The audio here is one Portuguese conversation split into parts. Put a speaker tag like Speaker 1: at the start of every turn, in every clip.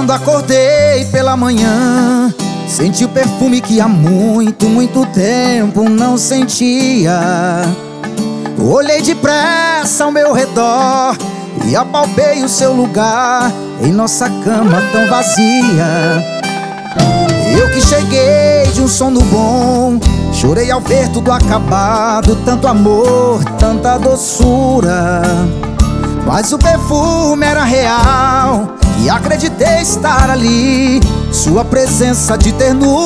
Speaker 1: Quando acordei pela manhã, senti o perfume que há muito, muito tempo não sentia. Olhei depressa ao meu redor e apalpei o seu lugar em nossa cama tão vazia. Eu que cheguei de um sono bom, chorei ao ver tudo acabado, tanto amor, tanta doçura. Mas o perfume era real e acreditei estar ali, sua presença de ternura.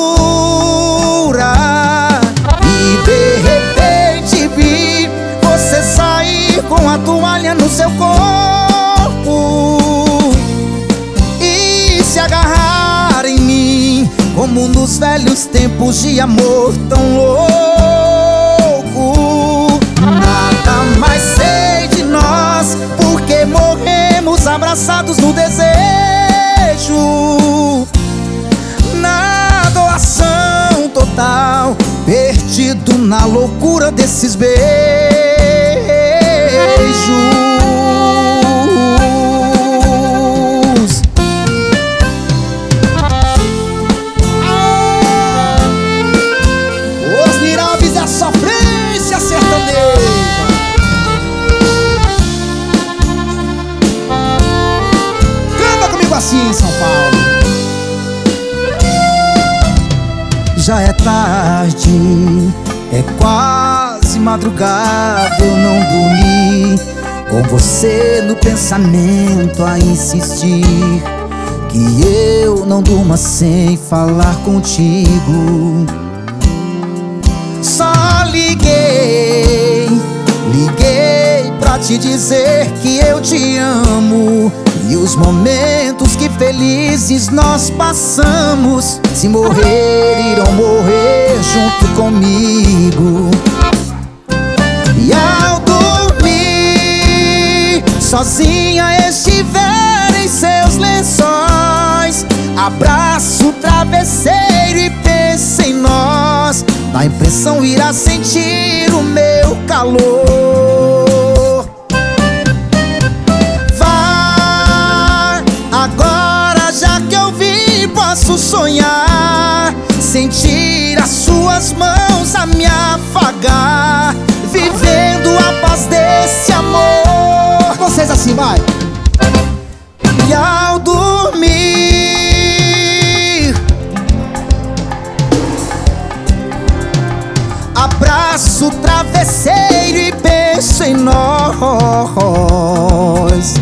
Speaker 1: E de repente vi você sair com a toalha no seu corpo e se agarrar em mim, como nos velhos tempos de amor tão louco. Nada mais sei de nós, porque morremos abraçados no desejo, na doação total, perdido na loucura desses beijos. Os Mirabes da sofrência sertaneja. Canta comigo assim, São Paulo. Já é tarde, é quase madrugada, eu não dormi, com você no pensamento a insistir, que eu não durma sem falar contigo. Só liguei pra te dizer que eu te amo, e os momentos que felizes nós passamos, se morrer, irão morrer junto comigo. E ao dormir, sozinha estiver em seus lençóis, abraço o travesseiro e penso em nós. Na impressão irá sentir o meu calor. Vai, agora já que eu vi, posso sonhar, sentir as suas mãos a me afagar, vivendo a paz desse amor. Vocês assim, vai. E ao dormir, abraço o travesseiro e penso em nós.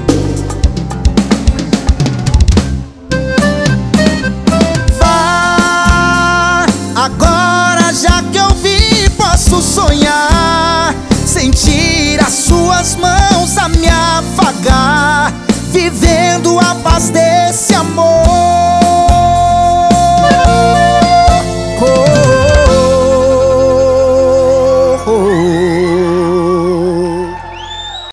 Speaker 1: Vá, agora já que eu vi, posso sonhar, sentir as suas mãos a me afagar, vivendo a paz dele.